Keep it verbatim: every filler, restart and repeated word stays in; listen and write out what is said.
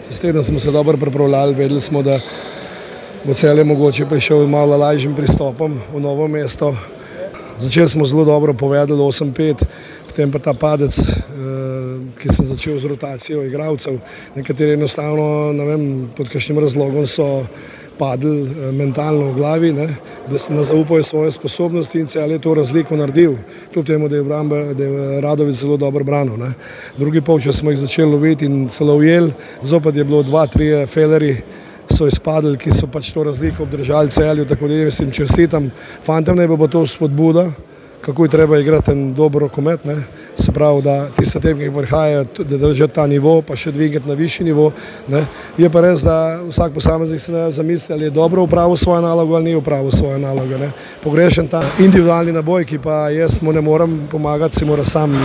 S tednom smo se dobro pripravljali, vedeli smo, da bo Celje mogoče prišel malo lažjim pristopom v novo mesto. Začeli smo zelo dobro, povedali osem pet, potem pa ta padec, ki sem začel z rotacijo igralcev. Nekateri enostavno, ne vem, pod kakšnim razlogom so padli mentalno v glavi, ne, da se ne zaupajo svoje sposobnosti in Celje je to razliko naredil, kljub temu, da je, obramba, da je Radović zelo dobro branil. Ne. Drugi polčas smo jih začeli loviti in celo ujeli, zopet je bilo dva, trije felerji, so izpadli, ki so pač to razliko obdržali Celju, tako da jim čestitam. Fantom naj bo to spodbuda, kako je treba igrati en dober rokomet, ne. Se pravi, da tiste tekme, ki prihajajo, da držijo ta nivo, pa še dvigati na višji nivo. Ne. Je pa res, da vsak posameznik se ne zamisli, ali je dobro opravil svojo nalogo ali ni opravil svojo nalogo. Ne. Pogrešam ta individualni naboj, ki pa jaz mu ne morem pomagati, si mora sam